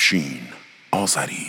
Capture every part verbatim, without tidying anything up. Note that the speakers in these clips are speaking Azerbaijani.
شین آذری.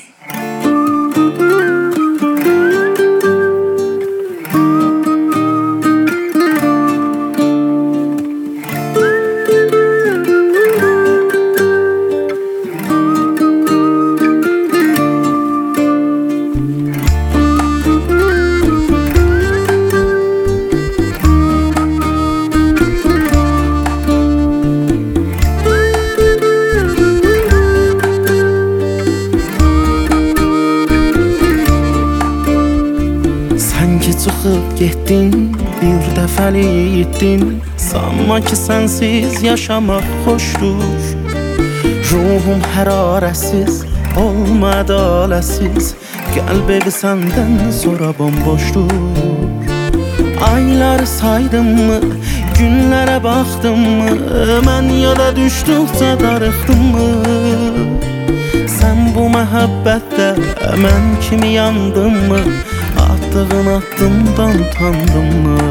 Çıxıb getdin, bir dəfəlik itdin. Sanma ki sənsiz yaşamaq xoşdur. Ruhum hərarəsiz, olma ədaləsiz. Qəlb evi səndən sonra bomboşdur. Ayları saydım mı, günlərə baxdım mı? Mən yada düşdükcə darıxdım mı? Sən bu məhəbbətdə mən kimi yandın mı? Attığın addımdan utandım mı?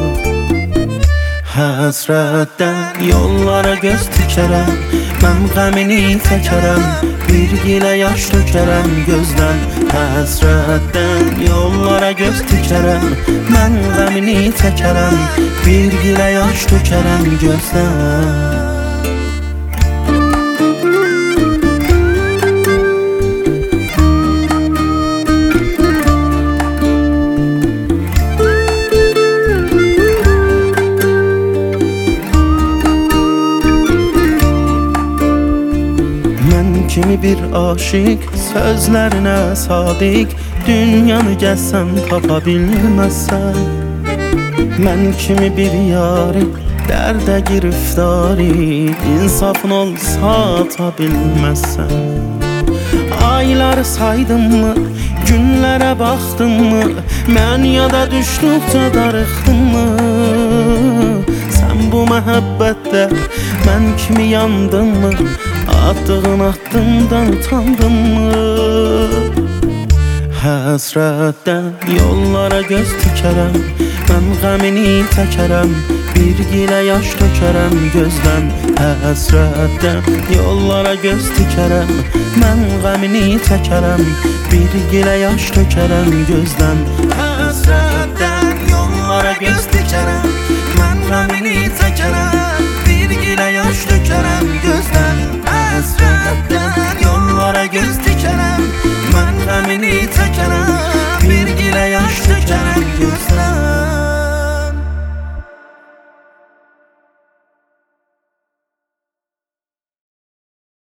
Həsrətdən yollara göz tikərəm, mən qəmini çəkərəm, bir gilə yaş tökərəm gözdən. Həsrətdən yollara göz tikərəm, mən qəmini çəkərəm, bir gilə yaş tökərəm gözdən. Kimi bir aşık, sözlerine sadik, dünyanı gəlsən tapa bilməzsən. Mən kimi bir yari, dərdə giriftari, insafın olsa ata bilməzsən. Ayları saydım mı, günlərə baxdım mı? Mən yada düşdükcə darıxdım mı? Sən bu məhəbbətdə mən kimi yandın mı? Attığın addımdan utandım mı? Həsrətdən yollara göz tikərəm, mən qəmini təkərəm, bir gilə yaş tökərəm gözdən. Həsrətdən yollara göz tikərəm, mən qəmini təkərəm, bir gilə yaş tökərəm gözdən. Həsrətdən yollara göz tikərəm, mən qəmini